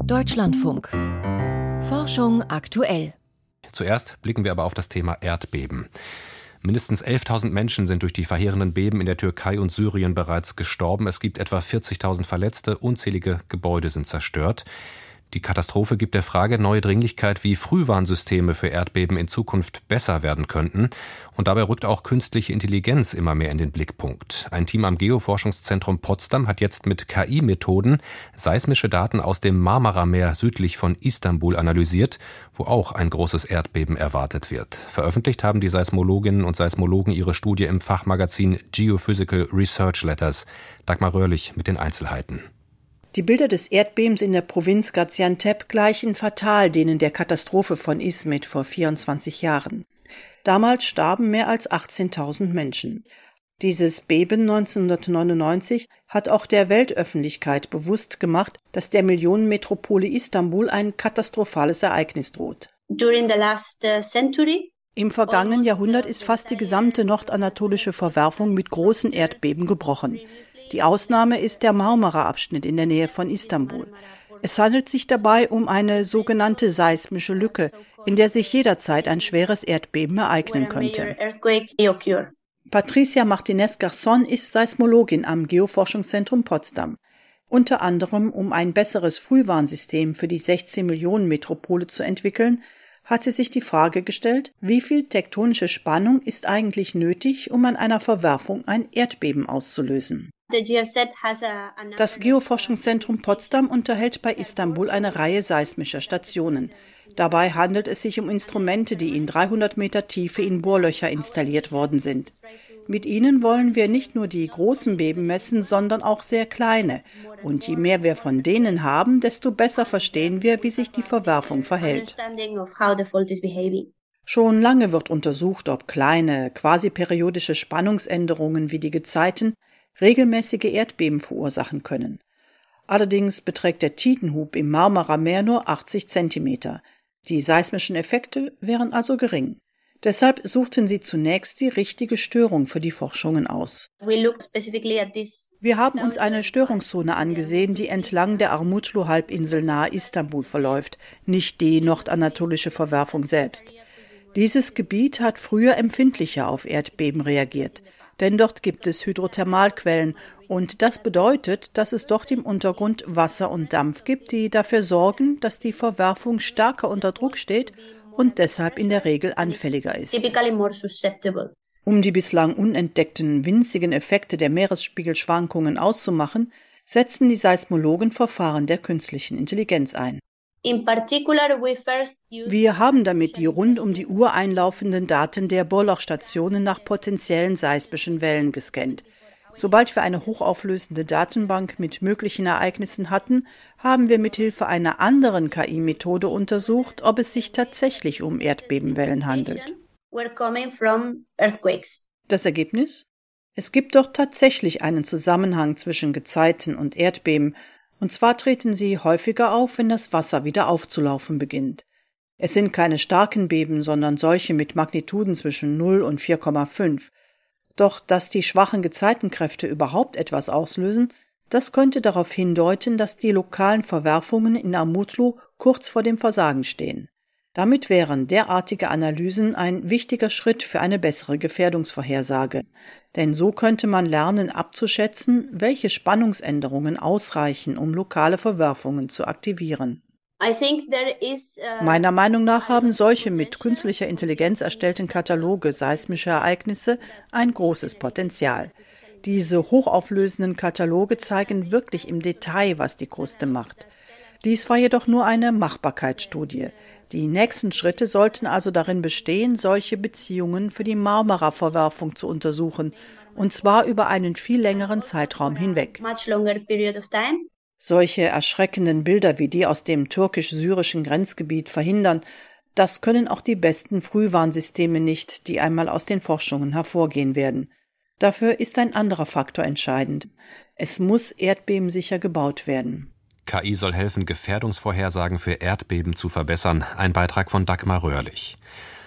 Deutschlandfunk. Forschung aktuell. Zuerst blicken wir aber auf das Thema Erdbeben. Mindestens 11.000 Menschen sind durch die verheerenden Beben in der Türkei und Syrien bereits gestorben. Es gibt etwa 40.000 Verletzte, unzählige Gebäude sind zerstört. Die Katastrophe gibt der Frage neue Dringlichkeit, wie Frühwarnsysteme für Erdbeben in Zukunft besser werden könnten. Und dabei rückt auch künstliche Intelligenz immer mehr in den Blickpunkt. Ein Team am Geoforschungszentrum Potsdam hat jetzt mit KI-Methoden seismische Daten aus dem Marmarameer südlich von Istanbul analysiert, wo auch ein großes Erdbeben erwartet wird. Veröffentlicht haben die Seismologinnen und Seismologen ihre Studie im Fachmagazin Geophysical Research Letters. Dagmar Röhrlich mit den Einzelheiten. Die Bilder des Erdbebens in der Provinz Gaziantep gleichen fatal denen der Katastrophe von Izmit vor 24 Jahren. Damals starben mehr als 18.000 Menschen. Dieses Beben 1999 hat auch der Weltöffentlichkeit bewusst gemacht, dass der Millionenmetropole Istanbul ein katastrophales Ereignis droht. Im vergangenen Jahrhundert ist fast die gesamte nordanatolische Verwerfung mit großen Erdbeben gebrochen. Die Ausnahme ist der Marmara-Abschnitt in der Nähe von Istanbul. Es handelt sich dabei um eine sogenannte seismische Lücke, in der sich jederzeit ein schweres Erdbeben ereignen könnte. Patricia Martinez-Garzón ist Seismologin am Geoforschungszentrum Potsdam. Unter anderem, um ein besseres Frühwarnsystem für die 16-Millionen-Metropole zu entwickeln, hat sie sich die Frage gestellt, wie viel tektonische Spannung ist eigentlich nötig, um an einer Verwerfung ein Erdbeben auszulösen. Das Geoforschungszentrum Potsdam unterhält bei Istanbul eine Reihe seismischer Stationen. Dabei handelt es sich um Instrumente, die in 300 Meter Tiefe in Bohrlöcher installiert worden sind. Mit ihnen wollen wir nicht nur die großen Beben messen, sondern auch sehr kleine. Und je mehr wir von denen haben, desto besser verstehen wir, wie sich die Verwerfung verhält. Schon lange wird untersucht, ob kleine, quasi periodische Spannungsänderungen wie die Gezeiten regelmäßige Erdbeben verursachen können. Allerdings beträgt der Tidenhub im Marmarameer nur 80 Zentimeter. Die seismischen Effekte wären also gering. Deshalb suchten sie zunächst die richtige Störung für die Forschungen aus. Wir haben uns eine Störungszone angesehen, die entlang der Armutlu-Halbinsel nahe Istanbul verläuft, nicht die nordanatolische Verwerfung selbst. Dieses Gebiet hat früher empfindlicher auf Erdbeben reagiert, denn dort gibt es Hydrothermalquellen und das bedeutet, dass es dort im Untergrund Wasser und Dampf gibt, die dafür sorgen, dass die Verwerfung stärker unter Druck steht und deshalb in der Regel anfälliger ist. Um die bislang unentdeckten winzigen Effekte der Meeresspiegelschwankungen auszumachen, setzen die Seismologen Verfahren der künstlichen Intelligenz ein. Wir haben damit die rund um die Uhr einlaufenden Daten der Bohrlochstationen nach potenziellen seismischen Wellen gescannt. Sobald wir eine hochauflösende Datenbank mit möglichen Ereignissen hatten, haben wir mithilfe einer anderen KI-Methode untersucht, ob es sich tatsächlich um Erdbebenwellen handelt. Das Ergebnis? Es gibt doch tatsächlich einen Zusammenhang zwischen Gezeiten und Erdbeben, und zwar treten sie häufiger auf, wenn das Wasser wieder aufzulaufen beginnt. Es sind keine starken Beben, sondern solche mit Magnituden zwischen 0 und 4,5. Doch dass die schwachen Gezeitenkräfte überhaupt etwas auslösen, das könnte darauf hindeuten, dass die lokalen Verwerfungen in Armutlu kurz vor dem Versagen stehen. Damit wären derartige Analysen ein wichtiger Schritt für eine bessere Gefährdungsvorhersage. Denn so könnte man lernen abzuschätzen, welche Spannungsänderungen ausreichen, um lokale Verwerfungen zu aktivieren. Meiner Meinung nach haben solche mit künstlicher Intelligenz erstellten Kataloge seismischer Ereignisse ein großes Potenzial. Diese hochauflösenden Kataloge zeigen wirklich im Detail, was die Kruste macht. Dies war jedoch nur eine Machbarkeitsstudie. Die nächsten Schritte sollten also darin bestehen, solche Beziehungen für die Marmara-Verwerfung zu untersuchen, und zwar über einen viel längeren Zeitraum hinweg. Solche erschreckenden Bilder wie die aus dem türkisch-syrischen Grenzgebiet verhindern, das können auch die besten Frühwarnsysteme nicht, die einmal aus den Forschungen hervorgehen werden. Dafür ist ein anderer Faktor entscheidend. Es muss erdbebensicher gebaut werden. KI soll helfen, Gefährdungsvorhersagen für Erdbeben zu verbessern. Ein Beitrag von Dagmar Röhrlich.